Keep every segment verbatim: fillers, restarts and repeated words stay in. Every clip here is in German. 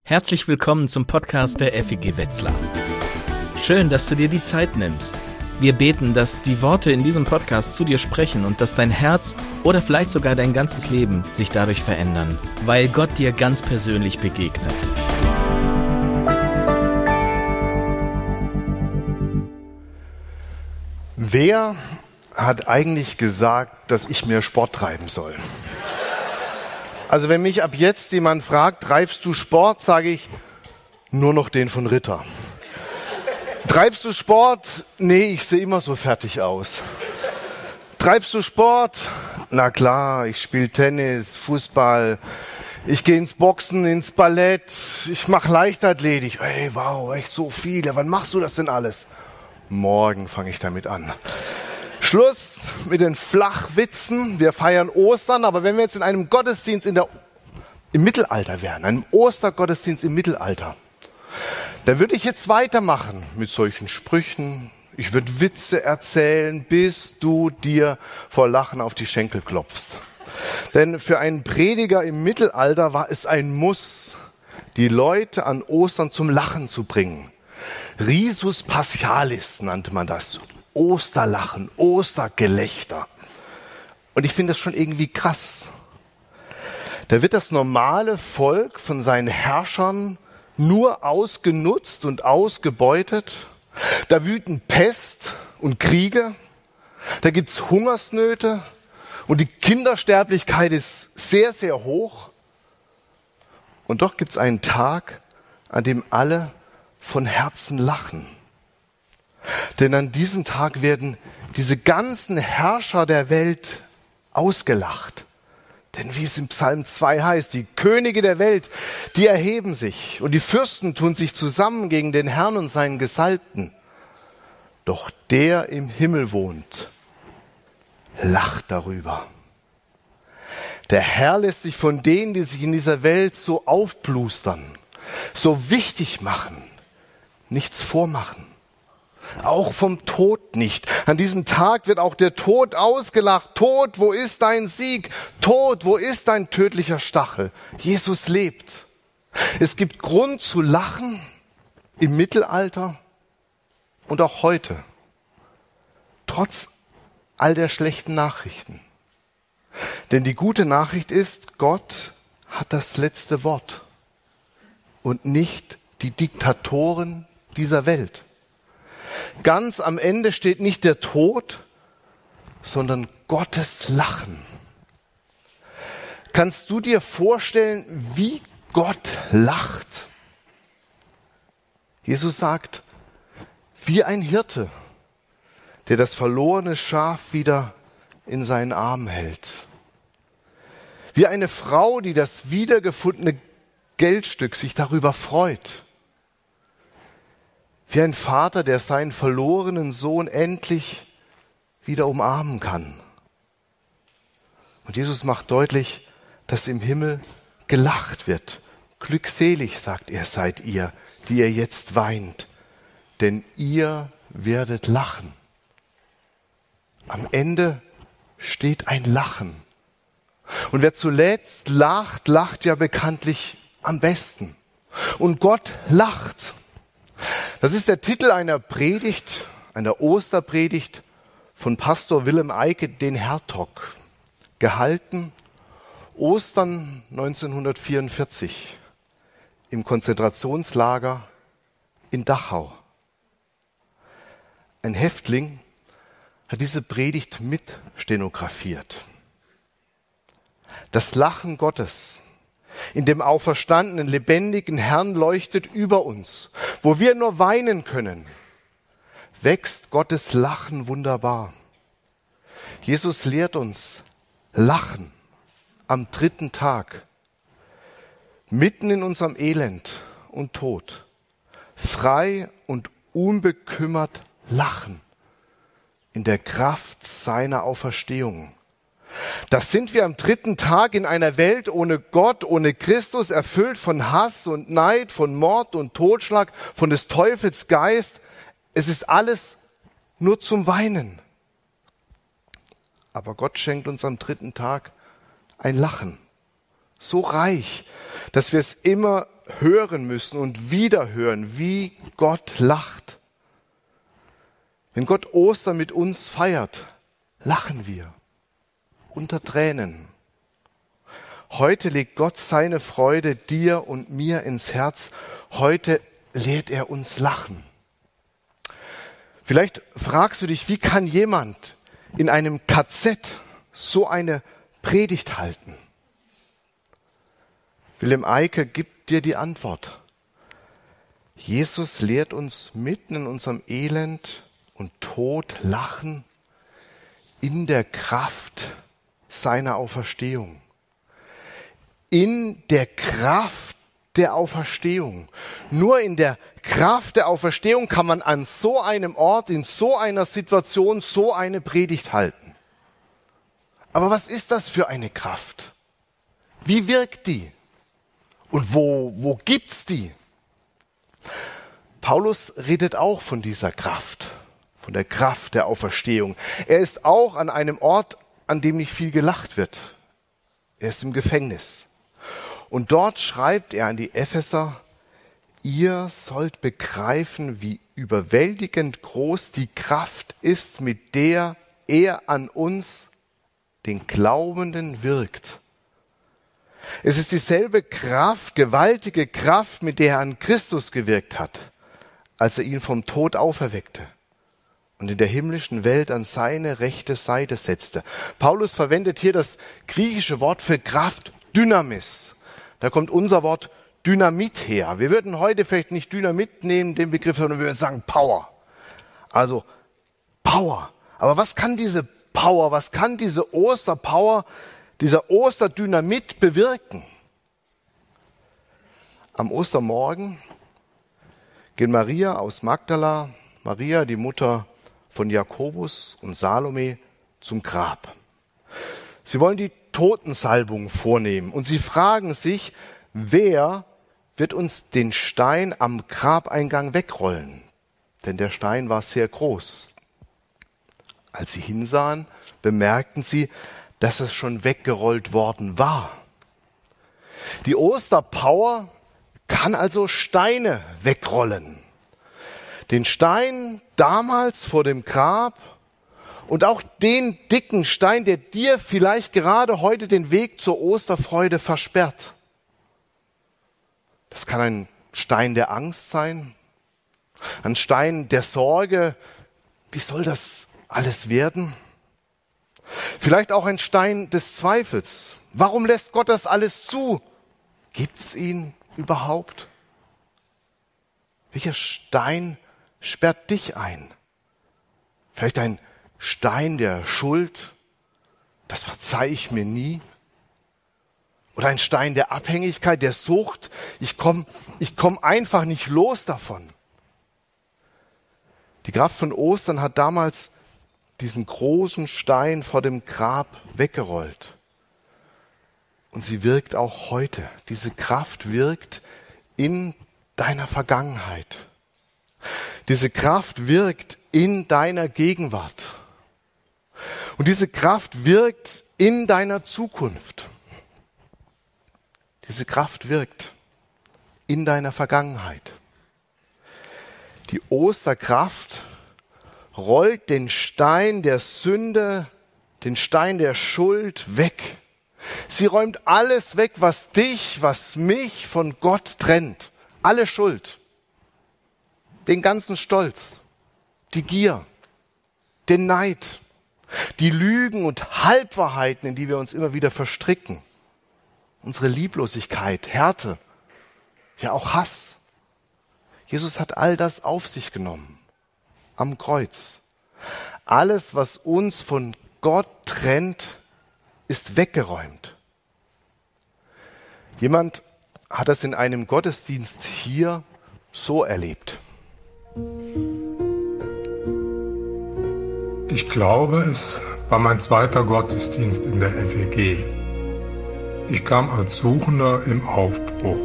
Herzlich willkommen zum Podcast der F E G Wetzlar. Schön, dass du dir die Zeit nimmst. Wir beten, dass die Worte in diesem Podcast zu dir sprechen und dass dein Herz oder vielleicht sogar dein ganzes Leben sich dadurch verändern, weil Gott dir ganz persönlich begegnet. Wer hat eigentlich gesagt, dass ich mehr Sport treiben soll? Also wenn mich ab jetzt jemand fragt, treibst du Sport, sage ich, nur noch den von Ritter. Treibst du Sport? Nee, ich sehe immer so fertig aus. Treibst du Sport? Na klar, ich spiele Tennis, Fußball, ich gehe ins Boxen, ins Ballett, ich mache Leichtathletik. Ey, wow, echt so viele. Wann machst du das denn alles? Morgen fange ich damit an. Schluss mit den Flachwitzen. Wir feiern Ostern, aber wenn wir jetzt in einem Gottesdienst in der, im Mittelalter wären, einem Ostergottesdienst im Mittelalter, da würde ich jetzt weitermachen mit solchen Sprüchen. Ich würde Witze erzählen, bis du dir vor Lachen auf die Schenkel klopfst. Denn für einen Prediger im Mittelalter war es ein Muss, die Leute an Ostern zum Lachen zu bringen. Risus Paschalis nannte man das. Osterlachen, Ostergelächter. Und ich finde das schon irgendwie krass. Da wird das normale Volk von seinen Herrschern nur ausgenutzt und ausgebeutet. Da wüten Pest und Kriege. Da gibt's Hungersnöte. Und die Kindersterblichkeit ist sehr, sehr hoch. Und doch gibt's einen Tag, an dem alle von Herzen lachen. Denn an diesem Tag werden diese ganzen Herrscher der Welt ausgelacht. Denn wie es im Psalm zwei heißt, die Könige der Welt, die erheben sich und die Fürsten tun sich zusammen gegen den Herrn und seinen Gesalbten. Doch der im Himmel wohnt, lacht darüber. Der Herr lässt sich von denen, die sich in dieser Welt so aufplustern, so wichtig machen, nichts vormachen. Auch vom Tod nicht. An diesem Tag wird auch der Tod ausgelacht. Tod, wo ist dein Sieg? Tod, wo ist dein tödlicher Stachel? Jesus lebt. Es gibt Grund zu lachen im Mittelalter und auch heute. Trotz all der schlechten Nachrichten. Denn die gute Nachricht ist, Gott hat das letzte Wort und nicht die Diktatoren dieser Welt. Ganz am Ende steht nicht der Tod, sondern Gottes Lachen. Kannst du dir vorstellen, wie Gott lacht? Jesus sagt, wie ein Hirte, der das verlorene Schaf wieder in seinen Arm hält. Wie eine Frau, die das wiedergefundene Geldstück sich darüber freut. Wie ein Vater, der seinen verlorenen Sohn endlich wieder umarmen kann. Und Jesus macht deutlich, dass im Himmel gelacht wird. Glückselig, sagt er, seid ihr, die ihr jetzt weint, denn ihr werdet lachen. Am Ende steht ein Lachen. Und wer zuletzt lacht, lacht ja bekanntlich am besten. Und Gott lacht. Das ist der Titel einer Predigt, einer Osterpredigt von Pastor Willem Eike, den Hertog, gehalten Ostern neunzehnhundertvierundvierzig im Konzentrationslager in Dachau. Ein Häftling hat diese Predigt mitstenografiert. Das Lachen Gottes in dem auferstandenen, lebendigen Herrn leuchtet über uns. Wo wir nur weinen können, wächst Gottes Lachen wunderbar. Jesus lehrt uns Lachen am dritten Tag, mitten in unserem Elend und Tod, frei und unbekümmert lachen in der Kraft seiner Auferstehung. Das sind wir am dritten Tag in einer Welt ohne Gott, ohne Christus, erfüllt von Hass und Neid, von Mord und Totschlag, von des Teufels Geist. Es ist alles nur zum Weinen. Aber Gott schenkt uns am dritten Tag ein Lachen so reich, dass wir es immer hören müssen und wieder hören, wie Gott lacht. Wenn Gott Ostern mit uns feiert, lachen wir unter Tränen. Heute legt Gott seine Freude dir und mir ins Herz. Heute lehrt er uns lachen. Vielleicht fragst du dich, wie kann jemand in einem K Z so eine Predigt halten? Wilhelm Eike gibt dir die Antwort. Jesus lehrt uns mitten in unserem Elend und Tod lachen in der Kraft seiner Auferstehung. In der Kraft der Auferstehung. Nur in der Kraft der Auferstehung kann man an so einem Ort, in so einer Situation, so eine Predigt halten. Aber was ist das für eine Kraft? Wie wirkt die? Und wo, wo gibt's die? Paulus redet auch von dieser Kraft, von der Kraft der Auferstehung. Er ist auch an einem Ort, an dem nicht viel gelacht wird. Er ist im Gefängnis. Und dort schreibt er an die Epheser, ihr sollt begreifen, wie überwältigend groß die Kraft ist, mit der er an uns, den Glaubenden, wirkt. Es ist dieselbe Kraft, gewaltige Kraft, mit der er an Christus gewirkt hat, als er ihn vom Tod auferweckte und in der himmlischen Welt an seine rechte Seite setzte. Paulus verwendet hier das griechische Wort für Kraft, Dynamis. Da kommt unser Wort Dynamit her. Wir würden heute vielleicht nicht Dynamit nehmen, den Begriff, sondern wir würden sagen Power. Also Power. Aber was kann diese Power, was kann diese Osterpower, dieser Osterdynamit bewirken? Am Ostermorgen gehen Maria aus Magdala, Maria, die Mutter von Jakobus und Salome, zum Grab. Sie wollen die Totensalbung vornehmen und sie fragen sich, wer wird uns den Stein am Grabeingang wegrollen? Denn der Stein war sehr groß. Als sie hinsahen, bemerkten sie, dass es schon weggerollt worden war. Die Osterpower kann also Steine wegrollen. Den Stein damals vor dem Grab und auch den dicken Stein, der dir vielleicht gerade heute den Weg zur Osterfreude versperrt. Das kann ein Stein der Angst sein, ein Stein der Sorge. Wie soll das alles werden? Vielleicht auch ein Stein des Zweifels. Warum lässt Gott das alles zu? Gibt's ihn überhaupt? Welcher Stein sperrt dich ein? Vielleicht ein Stein der Schuld, das verzeih ich mir nie. Oder ein Stein der Abhängigkeit, der Sucht, ich komme ich komm einfach nicht los davon. Die Kraft von Ostern hat damals diesen großen Stein vor dem Grab weggerollt. Und sie wirkt auch heute. Diese Kraft wirkt in deiner Vergangenheit. Diese Kraft wirkt in deiner Gegenwart. Und diese Kraft wirkt in deiner Zukunft. Diese Kraft wirkt in deiner Vergangenheit. Die Osterkraft rollt den Stein der Sünde, den Stein der Schuld weg. Sie räumt alles weg, was dich, was mich von Gott trennt. Alle Schuld, den ganzen Stolz, die Gier, den Neid, die Lügen und Halbwahrheiten, in die wir uns immer wieder verstricken, unsere Lieblosigkeit, Härte, ja auch Hass. Jesus hat all das auf sich genommen, am Kreuz. Alles, was uns von Gott trennt, ist weggeräumt. Jemand hat das in einem Gottesdienst hier so erlebt. Ich glaube, es war mein zweiter Gottesdienst in der F E G. Ich kam als Suchender im Aufbruch.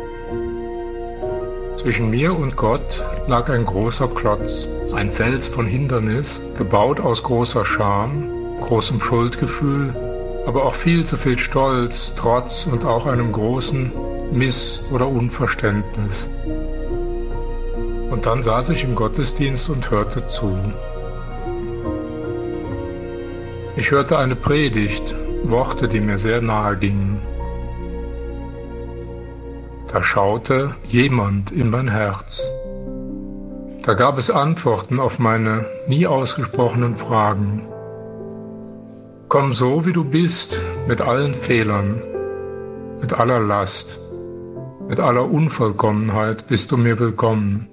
Zwischen mir und Gott lag ein großer Klotz, ein Fels von Hindernis, gebaut aus großer Scham, großem Schuldgefühl aber auch viel zu viel Stolz, Trotz und auch einem großen Miss- oder Unverständnis. Und dann saß ich im Gottesdienst und hörte zu. Ich hörte eine Predigt, Worte, die mir sehr nahe gingen. Da schaute jemand in mein Herz. Da gab es Antworten auf meine nie ausgesprochenen Fragen. Komm so, wie du bist, mit allen Fehlern, mit aller Last, mit aller Unvollkommenheit bist du mir willkommen.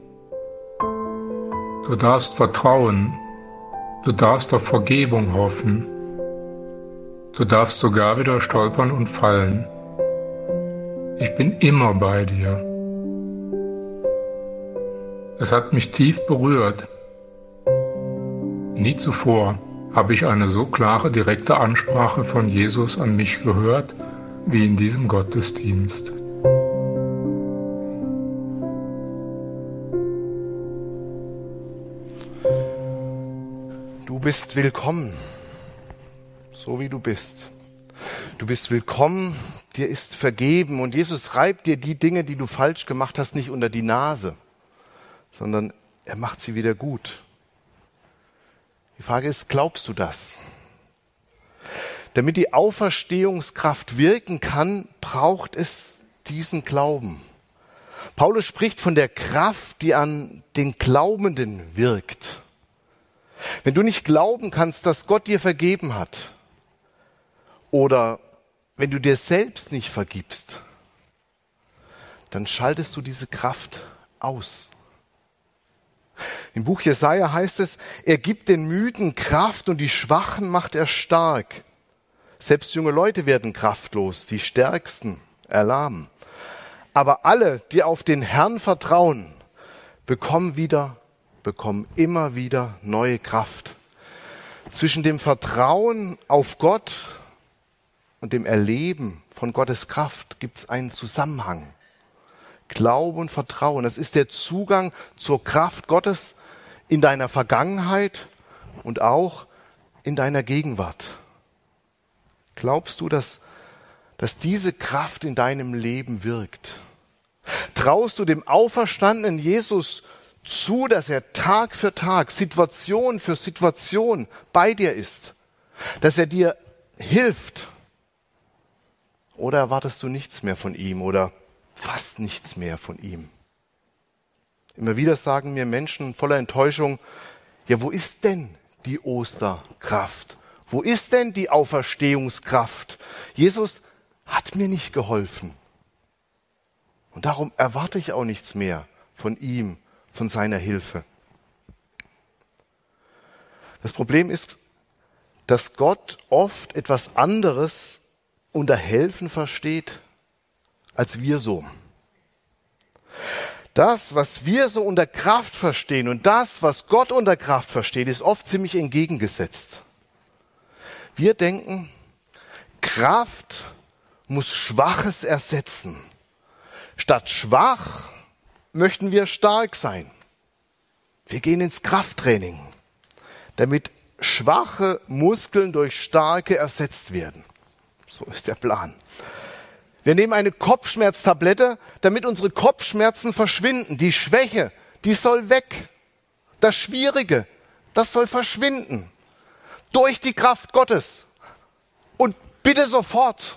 Du darfst vertrauen, du darfst auf Vergebung hoffen, du darfst sogar wieder stolpern und fallen. Ich bin immer bei dir. Es hat mich tief berührt. Nie zuvor habe ich eine so klare, direkte Ansprache von Jesus an mich gehört, wie in diesem Gottesdienst. Du bist willkommen, so wie du bist. Du bist willkommen, dir ist vergeben und Jesus reibt dir die Dinge, die du falsch gemacht hast, nicht unter die Nase, sondern er macht sie wieder gut. Die Frage ist, glaubst du das? Damit die Auferstehungskraft wirken kann, braucht es diesen Glauben. Paulus spricht von der Kraft, die an den Glaubenden wirkt. Wenn du nicht glauben kannst, dass Gott dir vergeben hat, oder wenn du dir selbst nicht vergibst, dann schaltest du diese Kraft aus. Im Buch Jesaja heißt es, er gibt den Müden Kraft und die Schwachen macht er stark. Selbst junge Leute werden kraftlos, die Stärksten erlahmen. Aber alle, die auf den Herrn vertrauen, bekommen wieder, bekommen immer wieder neue Kraft. Zwischen dem Vertrauen auf Gott und dem Erleben von Gottes Kraft gibt es einen Zusammenhang. Glaube und Vertrauen, das ist der Zugang zur Kraft Gottes in deiner Vergangenheit und auch in deiner Gegenwart. Glaubst du, dass, dass diese Kraft in deinem Leben wirkt? Traust du dem auferstandenen Jesus zu, dass er Tag für Tag, Situation für Situation bei dir ist, dass er dir hilft? Oder erwartest du nichts mehr von ihm oder fast nichts mehr von ihm? Immer wieder sagen mir Menschen voller Enttäuschung, ja, wo ist denn die Osterkraft? Wo ist denn die Auferstehungskraft? Jesus hat mir nicht geholfen. Und darum erwarte ich auch nichts mehr von ihm, von seiner Hilfe. Das Problem ist, dass Gott oft etwas anderes unter Helfen versteht, als wir so. Das, was wir so unter Kraft verstehen und das, was Gott unter Kraft versteht, ist oft ziemlich entgegengesetzt. Wir denken, Kraft muss Schwaches ersetzen. Statt schwach möchten wir stark sein. Wir gehen ins Krafttraining, damit schwache Muskeln durch starke ersetzt werden. So ist der Plan. Wir nehmen eine Kopfschmerztablette, damit unsere Kopfschmerzen verschwinden. Die Schwäche, die soll weg. Das Schwierige, das soll verschwinden. Durch die Kraft Gottes. Und bitte sofort.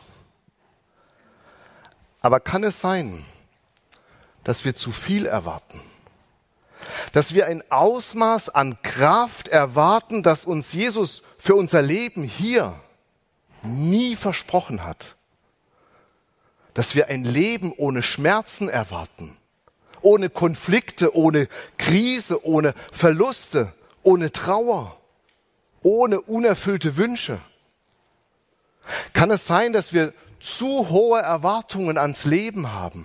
Aber kann es sein, dass wir zu viel erwarten? Dass wir ein Ausmaß an Kraft erwarten, das uns Jesus für unser Leben hier nie versprochen hat? Dass wir ein Leben ohne Schmerzen erwarten, ohne Konflikte, ohne Krise, ohne Verluste, ohne Trauer, ohne unerfüllte Wünsche? Kann es sein, dass wir zu hohe Erwartungen ans Leben haben?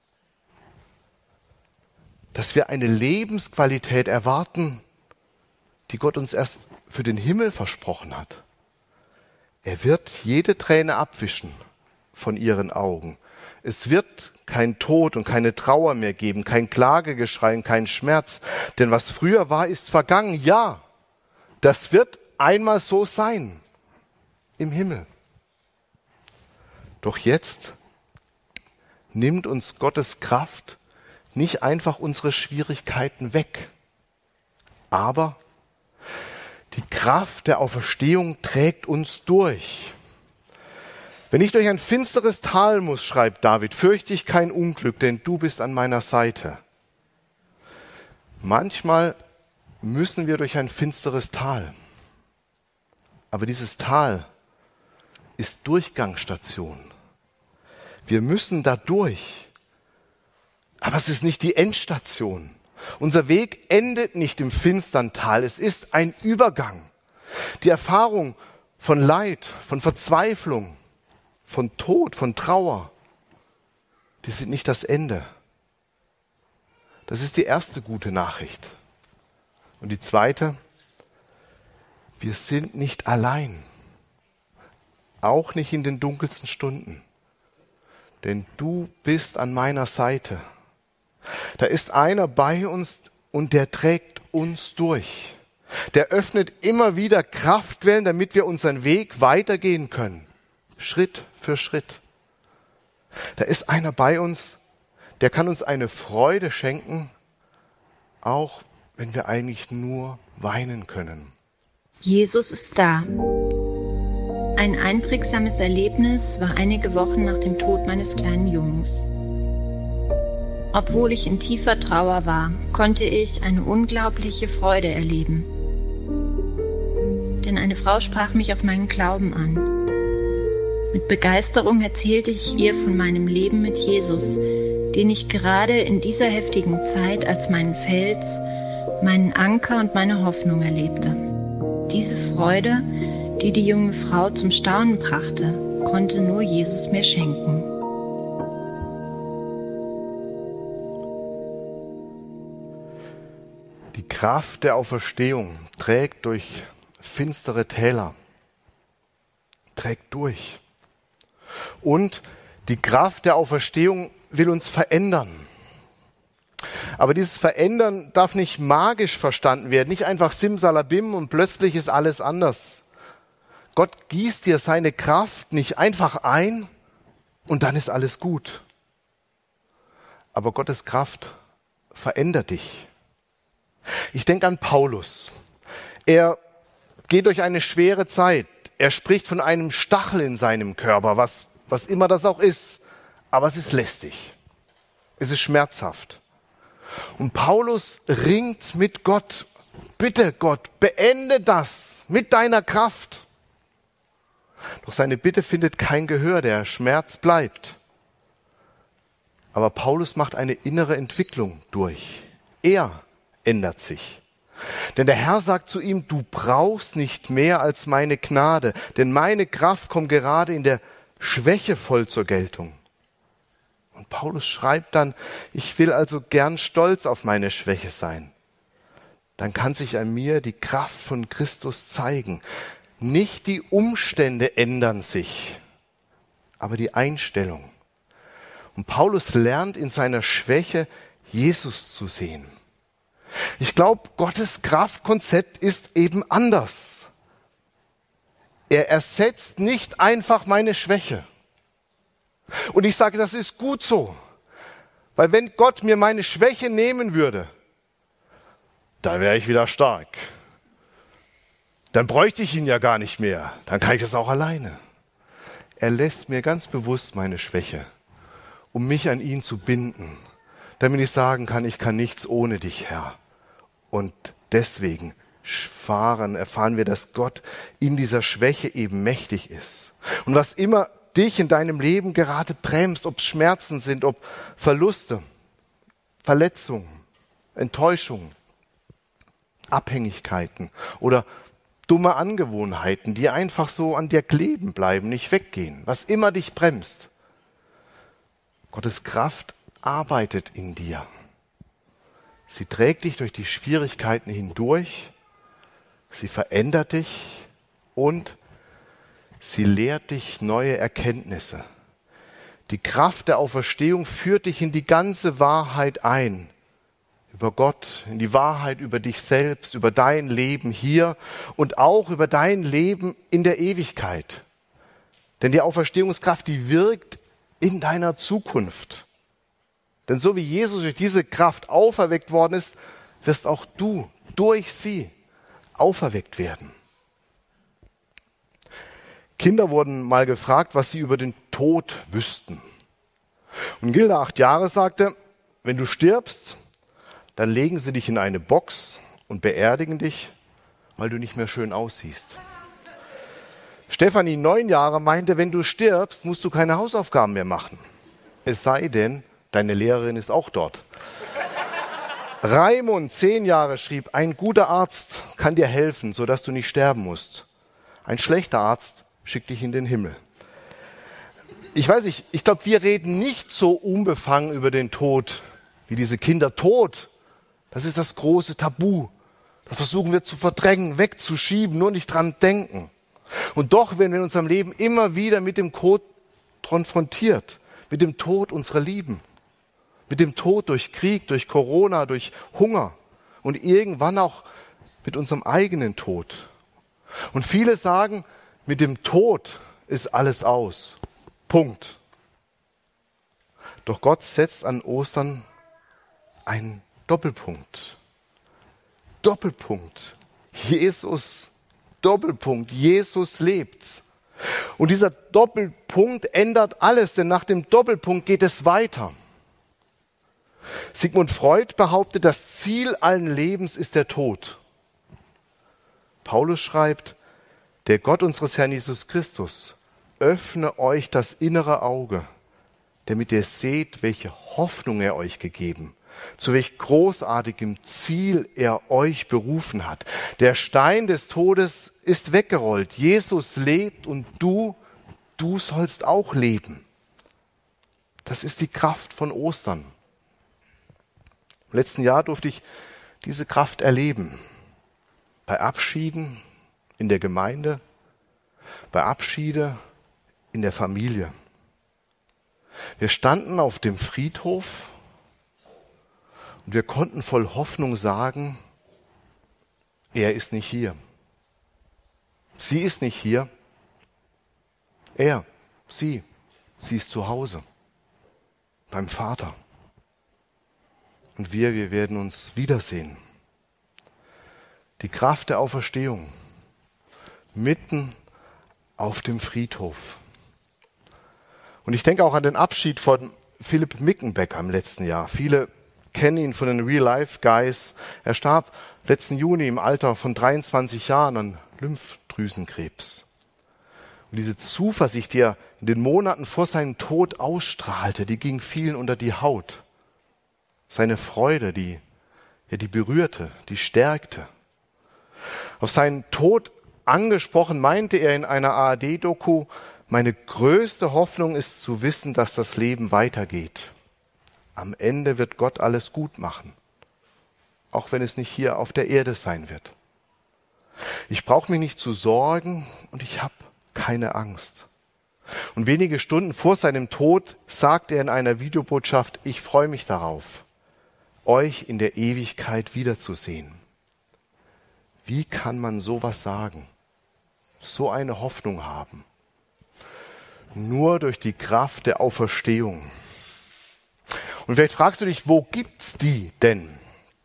Dass wir eine Lebensqualität erwarten, die Gott uns erst für den Himmel versprochen hat? Er wird jede Träne abwischen von ihren Augen. Es wird kein Tod und keine Trauer mehr geben, kein Klagegeschrei und kein Schmerz. Denn was früher war, ist vergangen. Ja, das wird einmal so sein im Himmel. Doch jetzt nimmt uns Gottes Kraft nicht einfach unsere Schwierigkeiten weg, aber die Kraft der Auferstehung trägt uns durch. Wenn ich durch ein finsteres Tal muss, schreibt David, fürchte ich kein Unglück, denn du bist an meiner Seite. Manchmal müssen wir durch ein finsteres Tal. Aber dieses Tal ist Durchgangsstation. Wir müssen da durch. Aber es ist nicht die Endstation. Unser Weg endet nicht im finstern Tal. Es ist ein Übergang. Die Erfahrung von Leid, von Verzweiflung, von Tod, von Trauer, die sind nicht das Ende. Das ist die erste gute Nachricht. Und die zweite, wir sind nicht allein. Auch nicht in den dunkelsten Stunden. Denn du bist an meiner Seite. Da ist einer bei uns und der trägt uns durch. Der öffnet immer wieder Kraftquellen, damit wir unseren Weg weitergehen können. Schritt für Schritt. Da ist einer bei uns, der kann uns eine Freude schenken, auch wenn wir eigentlich nur weinen können. Jesus ist da. Ein einprägsames Erlebnis war einige Wochen nach dem Tod meines kleinen Jungs. Obwohl ich in tiefer Trauer war, konnte ich eine unglaubliche Freude erleben. Denn eine Frau sprach mich auf meinen Glauben an. Mit Begeisterung erzählte ich ihr von meinem Leben mit Jesus, den ich gerade in dieser heftigen Zeit als meinen Fels, meinen Anker und meine Hoffnung erlebte. Diese Freude, die die junge Frau zum Staunen brachte, konnte nur Jesus mir schenken. Die Kraft der Auferstehung trägt durch finstere Täler, trägt durch. Und die Kraft der Auferstehung will uns verändern. Aber dieses Verändern darf nicht magisch verstanden werden, nicht einfach simsalabim und plötzlich ist alles anders. Gott gießt dir seine Kraft nicht einfach ein und dann ist alles gut. Aber Gottes Kraft verändert dich. Ich denke an Paulus. Er geht durch eine schwere Zeit. Er spricht von einem Stachel in seinem Körper, was, was immer das auch ist. Aber es ist lästig. Es ist schmerzhaft. Und Paulus ringt mit Gott. Bitte Gott, beende das mit deiner Kraft. Doch seine Bitte findet kein Gehör, der Schmerz bleibt. Aber Paulus macht eine innere Entwicklung durch. Er ändert sich. Denn der Herr sagt zu ihm, du brauchst nicht mehr als meine Gnade, denn meine Kraft kommt gerade in der Schwäche voll zur Geltung. Und Paulus schreibt dann, ich will also gern stolz auf meine Schwäche sein. Dann kann sich an mir die Kraft von Christus zeigen. Nicht die Umstände ändern sich, aber die Einstellung. Und Paulus lernt in seiner Schwäche, Jesus zu sehen. Ich glaube, Gottes Kraftkonzept ist eben anders. Er ersetzt nicht einfach meine Schwäche. Und ich sage, das ist gut so. Weil wenn Gott mir meine Schwäche nehmen würde, dann wäre ich wieder stark. Dann bräuchte ich ihn ja gar nicht mehr. Dann kann ich das auch alleine. Er lässt mir ganz bewusst meine Schwäche, um mich an ihn zu binden, damit ich sagen kann, ich kann nichts ohne dich, Herr. Und deswegen erfahren, erfahren wir, dass Gott in dieser Schwäche eben mächtig ist. Und was immer dich in deinem Leben gerade bremst, ob es Schmerzen sind, ob Verluste, Verletzungen, Enttäuschungen, Abhängigkeiten oder dumme Angewohnheiten, die einfach so an dir kleben bleiben, nicht weggehen, was immer dich bremst. Gottes Kraft arbeitet in dir. Sie trägt dich durch die Schwierigkeiten hindurch, sie verändert dich und sie lehrt dich neue Erkenntnisse. Die Kraft der Auferstehung führt dich in die ganze Wahrheit ein. Über Gott, in die Wahrheit über dich selbst, über dein Leben hier und auch über dein Leben in der Ewigkeit. Denn die Auferstehungskraft, die wirkt in deiner Zukunft. Denn so wie Jesus durch diese Kraft auferweckt worden ist, wirst auch du durch sie auferweckt werden. Kinder wurden mal gefragt, was sie über den Tod wüssten. Und Gilda, acht Jahre, sagte, wenn du stirbst, dann legen sie dich in eine Box und beerdigen dich, weil du nicht mehr schön aussiehst. Stefanie, neun Jahre, meinte, wenn du stirbst, musst du keine Hausaufgaben mehr machen. Es sei denn, deine Lehrerin ist auch dort. Raimund, zehn Jahre, schrieb, ein guter Arzt kann dir helfen, sodass du nicht sterben musst. Ein schlechter Arzt schickt dich in den Himmel. Ich weiß nicht, ich glaube, wir reden nicht so unbefangen über den Tod wie diese Kinder. Tod, das ist das große Tabu. Das versuchen wir zu verdrängen, wegzuschieben, nur nicht dran denken. Und doch werden wir in unserem Leben immer wieder mit dem Tod konfrontiert, mit dem Tod unserer Lieben, mit dem Tod durch Krieg, durch Corona, durch Hunger und irgendwann auch mit unserem eigenen Tod. Und viele sagen, mit dem Tod ist alles aus. Punkt. Doch Gott setzt an Ostern einen Doppelpunkt. Doppelpunkt. Jesus, Doppelpunkt. Jesus lebt. Und dieser Doppelpunkt ändert alles, denn nach dem Doppelpunkt geht es weiter. Sigmund Freud behauptet, das Ziel allen Lebens ist der Tod. Paulus schreibt, der Gott unseres Herrn Jesus Christus öffne euch das innere Auge, damit ihr seht, welche Hoffnung er euch gegeben, zu welch großartigem Ziel er euch berufen hat. Der Stein des Todes ist weggerollt. Jesus lebt und du, du sollst auch leben. Das ist die Kraft von Ostern. Im letzten Jahr durfte ich diese Kraft erleben. Bei Abschieden in der Gemeinde, bei Abschiede in der Familie. Wir standen auf dem Friedhof und wir konnten voll Hoffnung sagen, er ist nicht hier. Sie ist nicht hier. Er, sie, sie ist zu Hause, beim Vater. Und wir, wir werden uns wiedersehen. Die Kraft der Auferstehung mitten auf dem Friedhof. Und ich denke auch an den Abschied von Philipp Mickenbecker im letzten Jahr. Viele kennen ihn von den Real Life Guys. Er starb letzten Juni im Alter von dreiundzwanzig Jahren an Lymphdrüsenkrebs. Und diese Zuversicht, die er in den Monaten vor seinem Tod ausstrahlte, die ging vielen unter die Haut. Seine Freude, die, ja, die berührte, die stärkte. Auf seinen Tod angesprochen, meinte er in einer A R D-Doku, meine größte Hoffnung ist zu wissen, dass das Leben weitergeht. Am Ende wird Gott alles gut machen, auch wenn es nicht hier auf der Erde sein wird. Ich brauche mich nicht zu sorgen und ich habe keine Angst. Und wenige Stunden vor seinem Tod sagte er in einer Videobotschaft, ich freue mich darauf, euch in der Ewigkeit wiederzusehen. Wie kann man sowas sagen? So eine Hoffnung haben? Nur durch die Kraft der Auferstehung. Und vielleicht fragst du dich, wo gibt's die denn?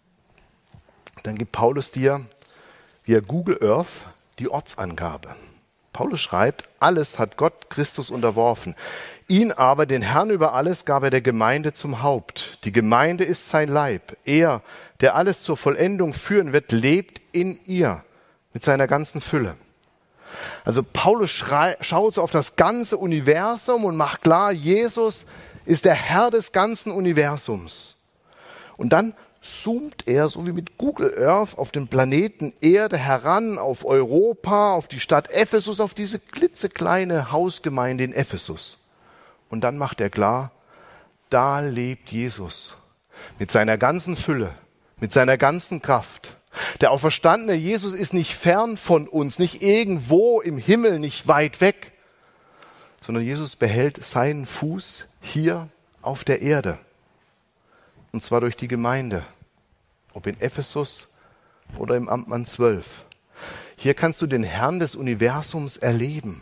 Dann gibt Paulus dir via Google Earth die Ortsangabe. Paulus schreibt, alles hat Gott Christus unterworfen. Ihn aber, den Herrn über alles, gab er der Gemeinde zum Haupt. Die Gemeinde ist sein Leib. Er, der alles zur Vollendung führen wird, lebt in ihr mit seiner ganzen Fülle. Also Paulus schrei- schaut so auf das ganze Universum und macht klar, Jesus ist der Herr des ganzen Universums. Und dann zoomt er, so wie mit Google Earth, auf den Planeten Erde heran, auf Europa, auf die Stadt Ephesus, auf diese klitzekleine Hausgemeinde in Ephesus. Und dann macht er klar, da lebt Jesus mit seiner ganzen Fülle, mit seiner ganzen Kraft. Der auferstandene Jesus ist nicht fern von uns, nicht irgendwo im Himmel, nicht weit weg, sondern Jesus behält seinen Fuß hier auf der Erde. Und zwar durch die Gemeinde, ob in Ephesus oder im Amtmann zwölf. Hier kannst du den Herrn des Universums erleben.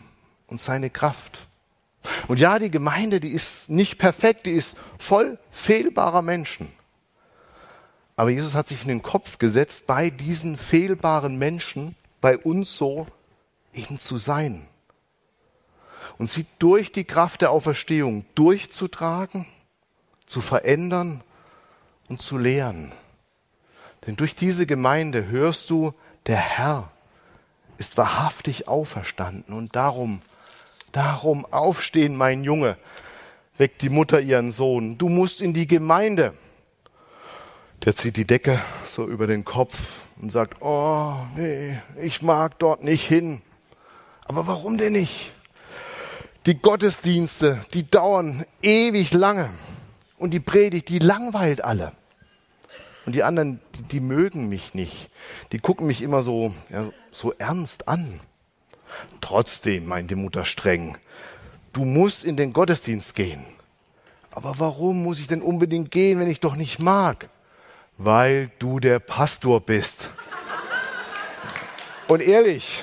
und seine Kraft. Und ja, die Gemeinde, die ist nicht perfekt, die ist voll fehlbarer Menschen. Aber Jesus hat sich in den Kopf gesetzt, bei diesen fehlbaren Menschen, bei uns so eben zu sein. Und sie durch die Kraft der Auferstehung durchzutragen, zu verändern und zu lehren. Denn durch diese Gemeinde hörst du, der Herr ist wahrhaftig auferstanden. Und darum, darum aufstehen, mein Junge, weckt die Mutter ihren Sohn. Du musst in die Gemeinde. Der zieht die Decke so über den Kopf und sagt, oh, nee, ich mag dort nicht hin. Aber warum denn nicht? Die Gottesdienste, die dauern ewig lange. Und die Predigt, die langweilt alle. Und die anderen, die, die mögen mich nicht. Die gucken mich immer so, ja, so ernst an. Trotzdem, meint die Mutter streng, du musst in den Gottesdienst gehen. Aber warum muss ich denn unbedingt gehen, wenn ich doch nicht mag? Weil du der Pastor bist. Und ehrlich,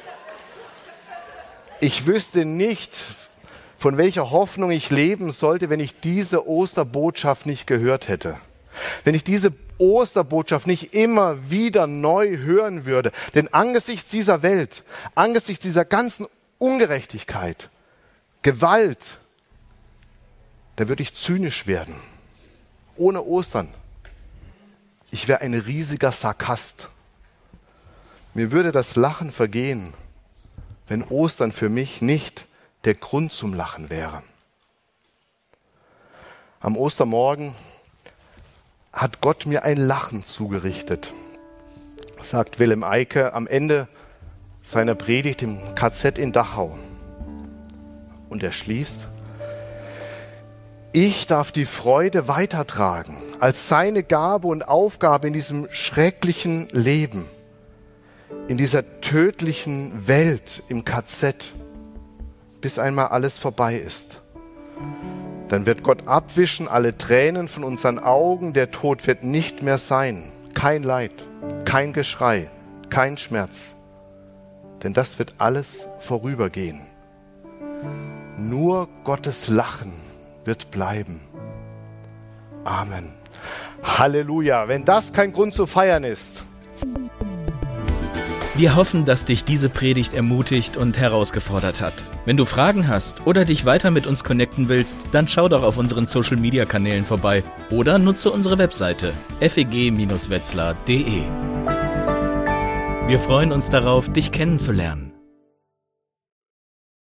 ich wüsste nicht, von welcher Hoffnung ich leben sollte, wenn ich diese Osterbotschaft nicht gehört hätte. Wenn ich diese Osterbotschaft nicht immer wieder neu hören würde. Denn angesichts dieser Welt, angesichts dieser ganzen Ungerechtigkeit, Gewalt, da würde ich zynisch werden. Ohne Ostern. Ich wäre ein riesiger Sarkast. Mir würde das Lachen vergehen, wenn Ostern für mich nicht der Grund zum Lachen wäre. Am Ostermorgen hat Gott mir ein Lachen zugerichtet, sagt Willem Eike am Ende seiner Predigt im K Z in Dachau. Und er schließt, ich darf die Freude weitertragen als seine Gabe und Aufgabe in diesem schrecklichen Leben, in dieser tödlichen Welt im K Z, bis einmal alles vorbei ist. Dann wird Gott abwischen alle Tränen von unseren Augen, der Tod wird nicht mehr sein. Kein Leid, kein Geschrei, kein Schmerz. Denn das wird alles vorübergehen. Nur Gottes Lachen wird bleiben. Amen. Halleluja. Wenn das kein Grund zu feiern ist. Wir hoffen, dass dich diese Predigt ermutigt und herausgefordert hat. Wenn du Fragen hast oder dich weiter mit uns connecten willst, dann schau doch auf unseren Social-Media-Kanälen vorbei oder nutze unsere Webseite f e g Bindestrich wetzlar punkt d e. Wir freuen uns darauf, dich kennenzulernen.